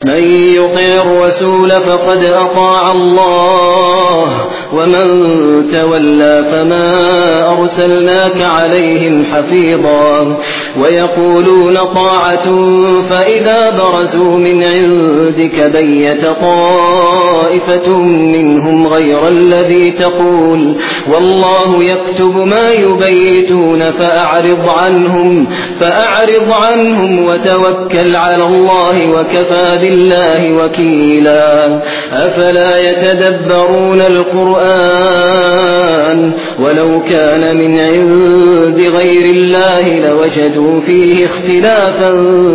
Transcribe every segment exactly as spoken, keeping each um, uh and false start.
من يطع الرسول فقد أطاع الله ومن تولى فما أرسلناك عليهم حفيظا ويقولون طاعة فإذا برزوا من عندك بيت طائفة منهم غير الذي تقول والله يكتب ما يبيتون فأعرض عنهم فأعرض عنهم وتوكل على الله وكفى بالله وكيلا أفلا يتدبرون القرآن ولو كان من عند غير الله لوجدوا فيه اختلافا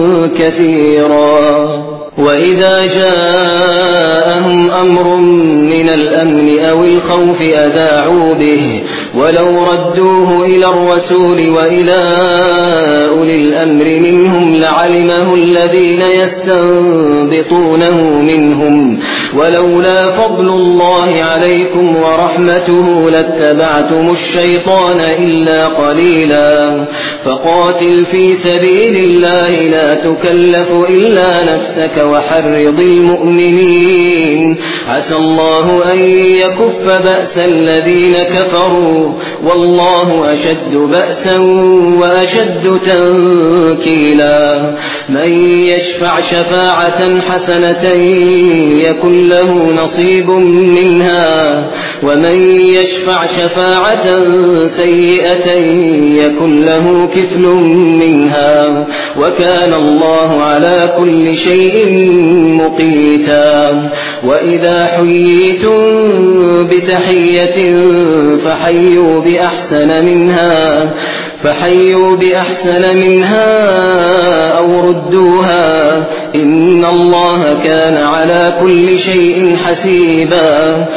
كثيرا وإذا جاءهم أمر من الأمن أو الخوف أذاعوا به ولو ردوه إلى الرسول وإلى أولي الأمر منهم لعلمه الذين يستنبطونه منهم ولولا فضل الله عليكم ورحمته لاتبعتم الشيطان إلا قليلا فقاتل في سبيل الله لا تكلف إلا نفسك وحرض المؤمنين عسى الله أن يكف بأس الذين كفروا والله أشد بأسا وأشد تنكيلا من يشفع شفاعة حسنة يكن له نصيب منها ومن يشفع شفاعة سيئة يكن له كفل منها وكان الله على كل شيء مقيتا وإذا حييتم بتحية فحيوا بأحسن منها فحيوا بأحسن منها أو ردوها إن الله كان على كل شيء حسيبا